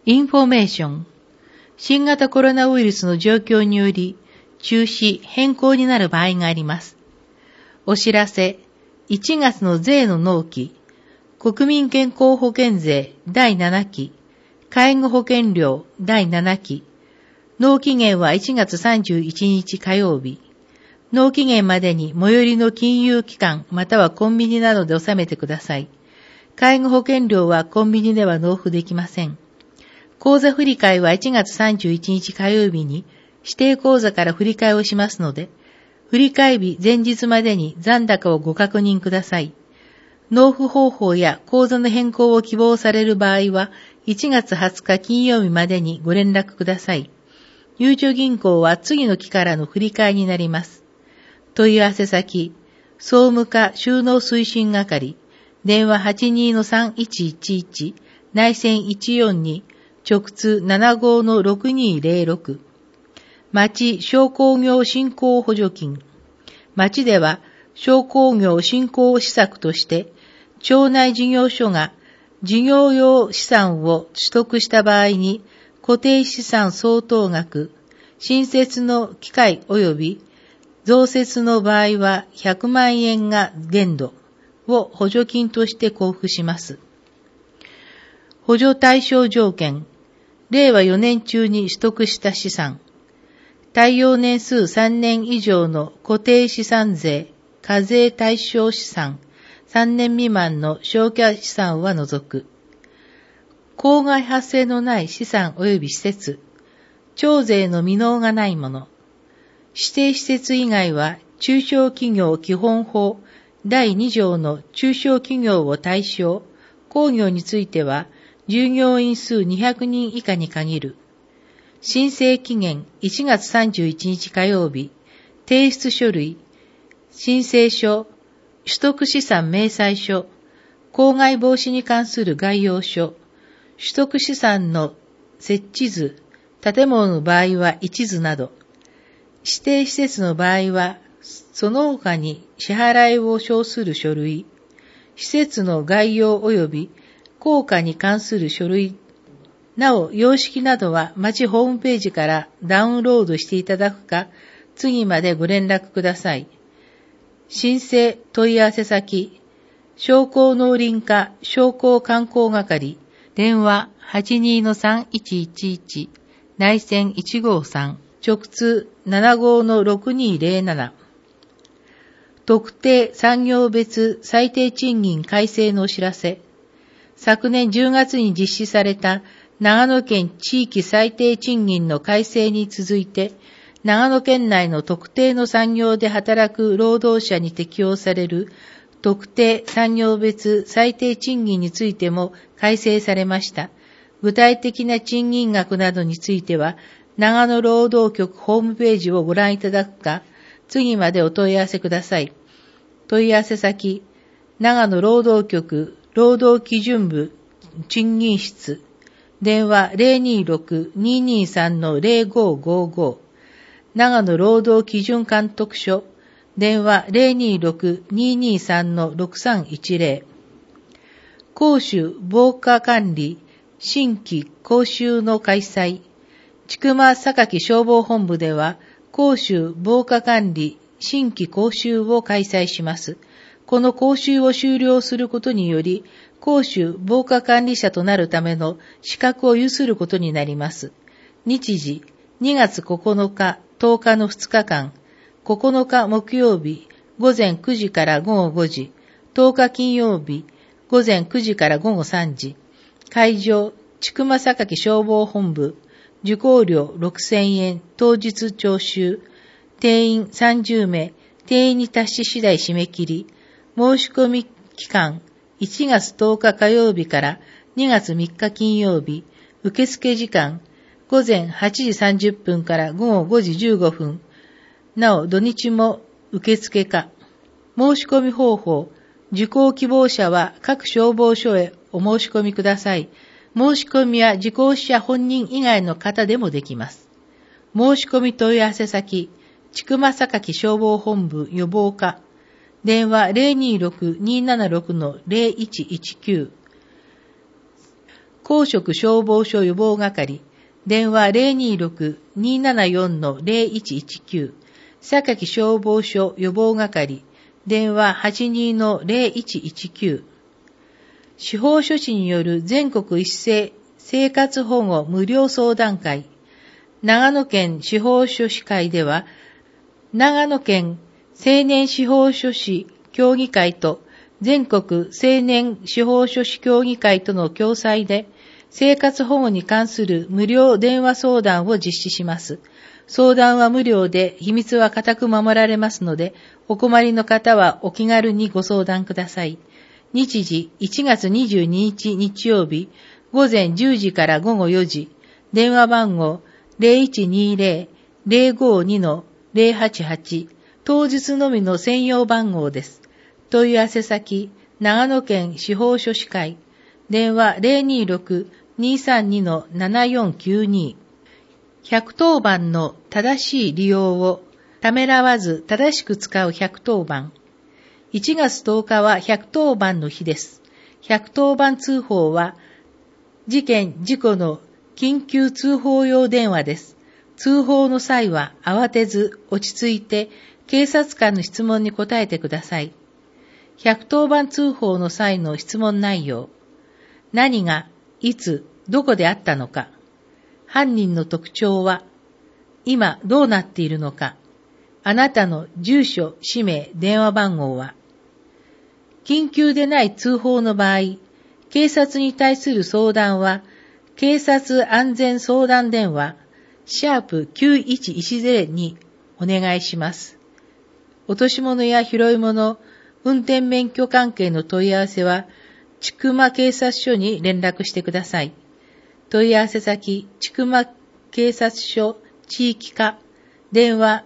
インフォメーション。新型コロナウイルスの状況により、中止、変更になる場合があります。お知らせ、1月の税の納期、国民健康保険税第7期、介護保険料第7期、納期限は1月31日火曜日。納期限までに最寄りの金融機関またはコンビニなどで納めてください。介護保険料はコンビニでは納付できません。口座振替は1月31日火曜日に指定口座から振替をしますので、振替日前日までに残高をご確認ください。納付方法や口座の変更を希望される場合は、1月20日金曜日までにご連絡ください。ゆうちょ銀行は次の期からの振り替えになります。問い合わせ先、総務課収納推進係、電話 82-3111、内線142、直通 75-6206。町商工業振興補助金。町では商工業振興施策として、町内事業所が事業用資産を取得した場合に、固定資産相当額、新設の機械及び増設の場合は100万円が限度を補助金として交付します。補助対象条件、令和4年中に取得した資産、耐用年数3年以上の固定資産税、課税対象資産、3年未満の償却資産は除く。公害発生のない資産及び施設、徴税の未納がないもの、指定施設以外は中小企業基本法第2条の中小企業を対象、工業については従業員数200人以下に限る。申請期限1月31日火曜日、提出書類、申請書、取得資産明細書、公害防止に関する概要書、取得資産の設置図、建物の場合は一図など、指定施設の場合は、その他に支払いを証する書類、施設の概要及び効果に関する書類、なお、様式などは町ホームページからダウンロードしていただくか、次までご連絡ください。申請問い合わせ先、商工農林課商工観光係、電話 82-3111、内線153、直通 75-6207。特定産業別最低賃金改正のお知らせ。昨年10月に実施された長野県地域最低賃金の改正に続いて、長野県内の特定の産業で働く労働者に適用される特定産業別最低賃金についても改正されました。具体的な賃金額などについては、長野労働局ホームページをご覧いただくか、次までお問い合わせください。問い合わせ先、長野労働局労働基準部賃金室、電話 026-223-0555、長野労働基準監督署、電話 026-223-6310。講習防火管理新規講習の開催。千曲榊消防本部では、講習防火管理新規講習を開催します。この講習を修了することにより、講習防火管理者となるための資格を有することになります。日時、2月9日、10日の2日間、9日木曜日、午前9時から午後5時、10日金曜日、午前9時から午後3時、会場、千曲榊消防本部、受講料6000円、当日徴収、定員30名、定員に達し次第締め切り、申し込み期間、1月10日火曜日から2月3日金曜日、受付時間、午前8時30分から午後5時15分、なお土日も受付可。申し込み方法、受講希望者は各消防署へお申し込みください。申し込みは受講者本人以外の方でもできます。申し込み問い合わせ先、千曲榊消防本部予防課、電話 026-276-0119。 公職消防署予防係、電話 026-274-0119、榊消防署予防係、電話 82-0119、司法書士による全国一斉生活保護無料相談会、長野県司法書士会では、長野県青年司法書士協議会と全国青年司法書士協議会との共催で、生活保護に関する無料電話相談を実施します。相談は無料で、秘密は固く守られますので、お困りの方はお気軽にご相談ください。日時1月22日日曜日、午前10時から午後4時、電話番号 0120-052-088、当日のみの専用番号です。問い合わせ先、長野県司法書士会、電話 026-232-7492、110番の正しい利用をためらわず正しく使う110番。1月10日は110番の日です。110番通報は、事件・事故の緊急通報用電話です。通報の際は慌てず落ち着いて警察官の質問に答えてください。110番通報の際の質問内容。何が、いつ、どこであったのか。犯人の特徴は、今どうなっているのか。あなたの住所、氏名、電話番号は。緊急でない通報の場合、警察に対する相談は、警察安全相談電話、#9110 にお願いします。落とし物や拾い物、運転免許関係の問い合わせは、千曲警察署に連絡してください。問い合わせ先、千曲警察署地域課、電話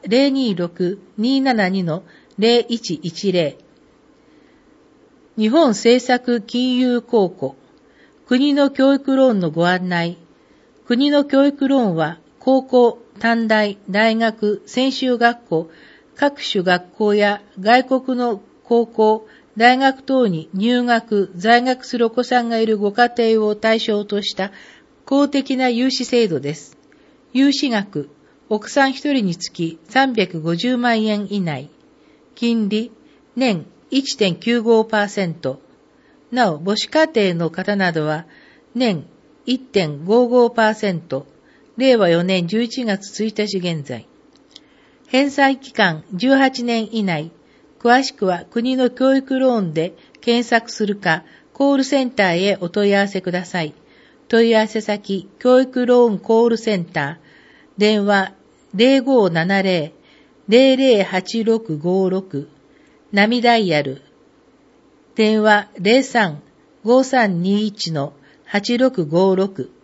026-272-0110、日本政策金融公庫、国の教育ローンのご案内。国の教育ローンは、高校、短大、大学、専修学校、各種学校や外国の高校、大学等に入学、在学するお子さんがいるご家庭を対象とした公的な融資制度です。融資額、奥さん一人につき350万円以内。金利、年 1.95%。なお、母子家庭の方などは、年 1.55%。令和4年11月1日現在。返済期間18年以内。詳しくは国の教育ローンで検索するか、コールセンターへお問い合わせください。問い合わせ先、教育ローンコールセンター。電話 0570-008656。波ダイヤル。電話 03-5321-8656。